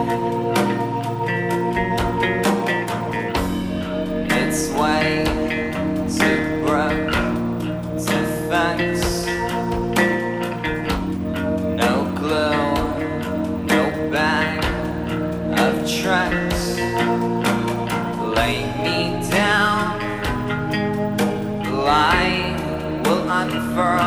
It's way too broke to fix. No glue, no bag of tricks. Lay me down, the light will unfurl.